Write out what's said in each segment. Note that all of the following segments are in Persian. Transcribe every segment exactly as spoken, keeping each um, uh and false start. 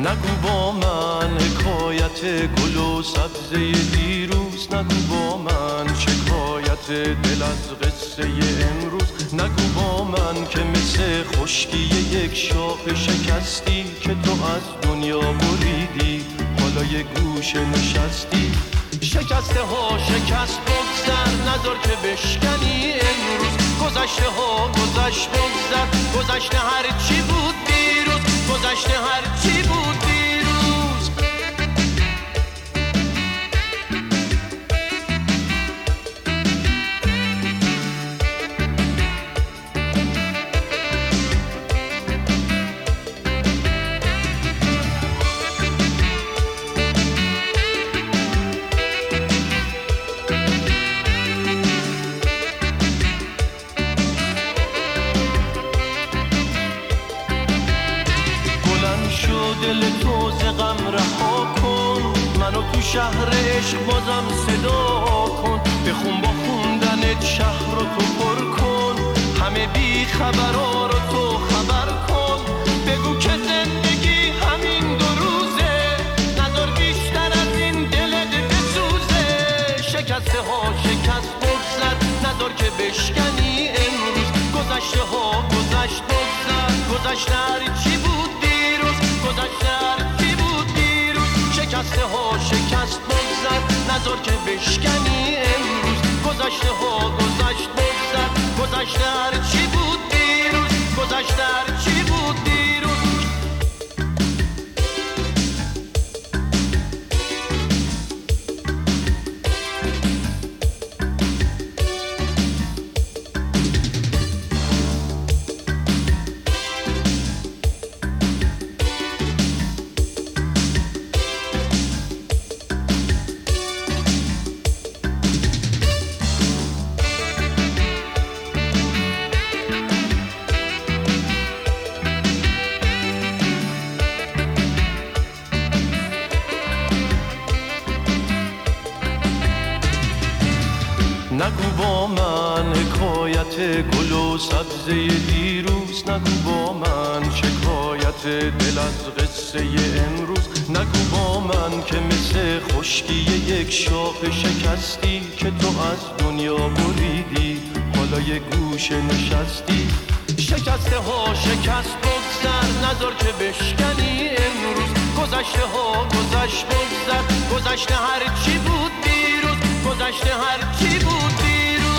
نگو با من حکایت گل و سبزه دیروز، نگو با من شکایت دل از قصه امروز. نگو با من که مثل خشکی یک شاخ شکستی که تو از دنیا بریدی، حالا یه گوشه نشستی. شکسته ها شکست بگذر، نذار که بشکنی امروز. گذشته ها گذشت بگذر، گذشته هر چی بود دیروز، گذشته هر چی بود دیروز. دل تو ز غم رها کن، منو تو شهر عشق بازم صدا کن. بخون با خوندنت شهر رو تو پر کن، همه بی خبرها رو تو خبر کن. بگو که زندگی همین دو روزه، نذار بیشتر از این دلت بسوزه. شکسته ها شکست بگذر، نذار که بشکنی امروز. گذشته ها گذشت بگذر، گذشته هر چی بود دیروز، گذشته هر چی بود دیروز. شکسته ها شکست بگذر، نذار که بشکنی امروز. گذشته ها گذشت بگذر، گذشته هر چی بود دیروز، گذشته هر چی بود دیروز. نگو با من حکایت گل و سبزه دیروز، نگو با من شکایت دل از قصه امروز. نگو با من که مثل خشکی یک شاخ شکستی که تو از دنیا بریدی، حالا یه گوشه نشستی. شکسته ها شکست بگذر، نذار که بشکنی امروز. گذشته ها گذشت بگذر، گذشته هر چی بود دیروز، گذشته هر چی بود دیروز.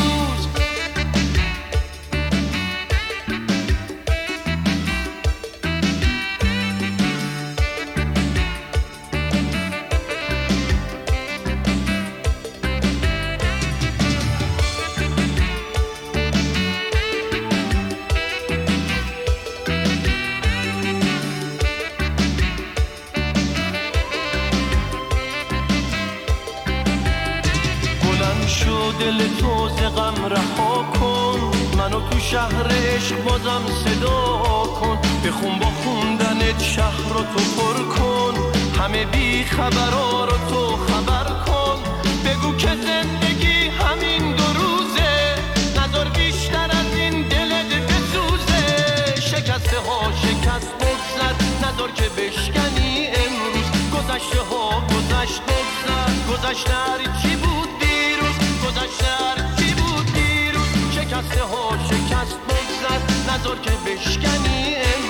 دل تو ز غم رها کن، منو تو شهر عشق بازم صدا کن. بخون با خوندنت شهر رو تو پر کن، همه بی خبرها رو تو خبر کن. بگو که زندگی همین دو روزه، نذار بیشتر از این دلت بسوزه. شکسته ها شکست بگذر، نذار که بشکنی امروز. گذشته ها گذشت بگذر، گذشته هر چی بود دیروز، گذشته هر چی بود دیروز. شکسته ها شکست بگذر، نذار که بشکنی امروز.